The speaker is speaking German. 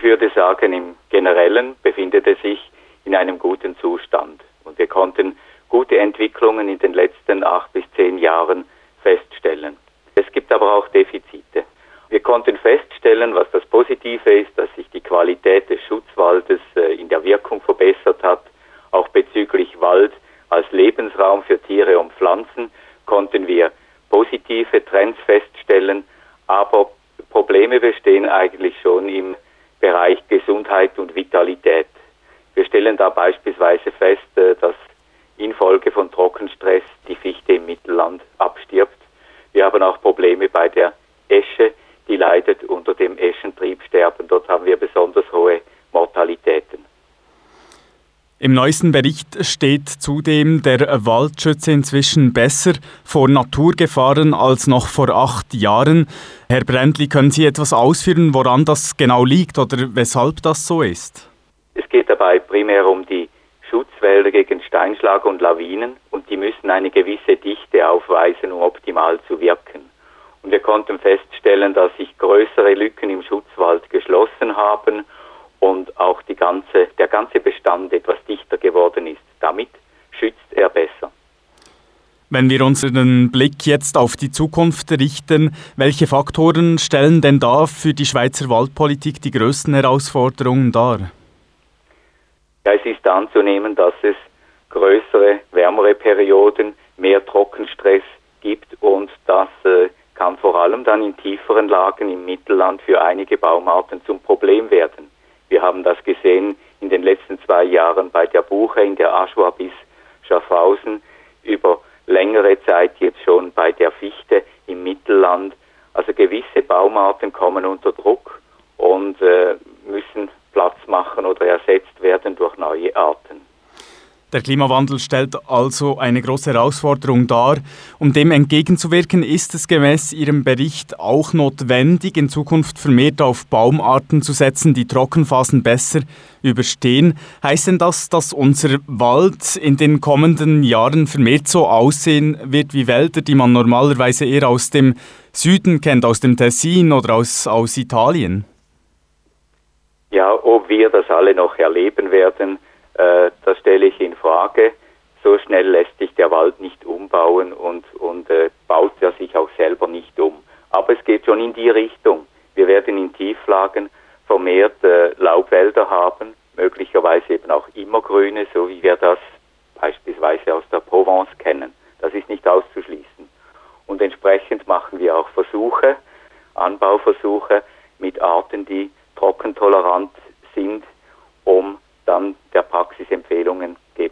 würde sagen, im Generellen befindet es sich in einem guten Zustand. Und wir konnten gute Entwicklungen in den letzten 8 bis 10 Jahren feststellen. Es gibt aber auch Defizite. Wir konnten feststellen, was das Positive ist, dass sich die Qualität des Schutzwaldes in der Wirkung verbessert hat. Auch bezüglich Wald als Lebensraum für Tiere und Pflanzen konnten wir positive Trends feststellen, aber Probleme bestehen eigentlich schon im Bereich Gesundheit und Vitalität. Wir stellen da beispielsweise fest, dass infolge von Trockenstress die Fichte im Mittelland abstirbt. Wir haben auch Probleme bei der Esche, die leidet unter dem Eschentriebsterben. Dort haben wir besonders hohe Mortalitäten. Im neuesten Bericht steht zudem, der Wald schütze inzwischen besser vor Naturgefahren als noch vor 8 Jahren. Herr Brändli, können Sie etwas ausführen, woran das genau liegt oder weshalb das so ist? Es geht dabei primär um die Schutzwälder gegen Steinschlag und Lawinen und die müssen eine gewisse Dichte aufweisen, um optimal zu wirken. Und wir konnten feststellen, dass sich größere Lücken im Schutzwald geschlossen haben und auch der ganze Bestand etwas dichter geworden ist. Damit schützt er besser. Wenn wir unseren Blick jetzt auf die Zukunft richten, welche Faktoren stellen denn da für die Schweizer Waldpolitik die größten Herausforderungen dar? Ja, es ist anzunehmen, dass es größere, wärmere Perioden, mehr Trockenstress gibt und das kann vor allem dann in tieferen Lagen im Mittelland für einige Baumarten zum Problem werden. Wir haben das gesehen in den letzten 2 Jahren bei der Buche in der Aschua bis Schaffhausen, über längere Zeit jetzt schon bei der Fichte im Mittelland. Also gewisse Baumarten kommen unter Druck und müssen Platz machen oder ersetzt werden durch neue Arten. Der Klimawandel stellt also eine große Herausforderung dar. Um dem entgegenzuwirken, ist es gemäß Ihrem Bericht auch notwendig, in Zukunft vermehrt auf Baumarten zu setzen, die Trockenphasen besser überstehen. Heißt denn das, dass unser Wald in den kommenden Jahren vermehrt so aussehen wird wie Wälder, die man normalerweise eher aus dem Süden kennt, aus dem Tessin oder aus Italien? Ja, ob wir das alle noch erleben werden, das stelle ich in Frage. So schnell lässt sich der Wald nicht umbauen und baut er sich auch selber nicht um. Aber es geht schon in die Richtung. Wir werden in Tieflagen vermehrt Laubwälder haben, möglicherweise eben auch immergrüne, so wie wir das beispielsweise aus der Provence kennen. Das ist nicht auszuschließen. Und entsprechend machen wir auch Anbauversuche mit Arten, die trockentolerant sind, um dann der Praxisempfehlungen